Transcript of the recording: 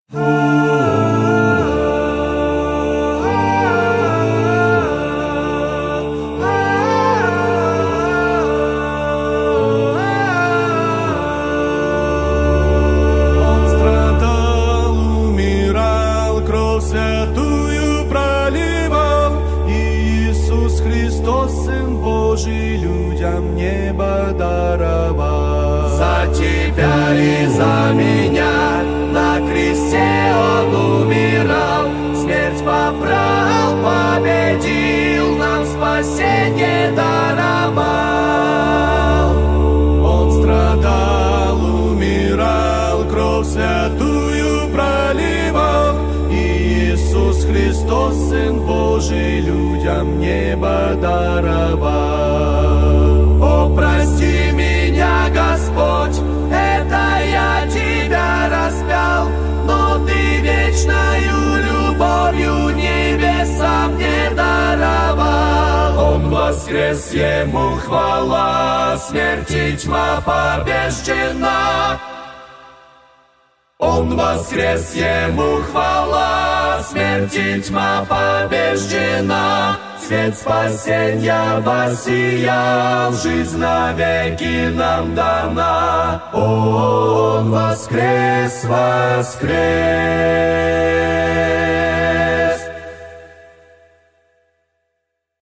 Святую проливал, и Иисус Христос, Сын Божий, людям небо даровал. За тебя и за меня на кресте Он умирал, смерть побрал, победил, нам спасение даровал. Он страдал, умирал, кровь святую проливал, Иисус Христос, Сын Божий, людям небо даровал. О, прости меня, Господь, это я тебя распял, но ты вечною любовью небеса мне даровал. Он воскрес, ему хвала, смерть и тьма побеждена. Он воскрес, ему хвала, смерть и тьма побеждена. Свет спасенья воссиял, жизнь навеки нам дана. Он воскрес, воскрес.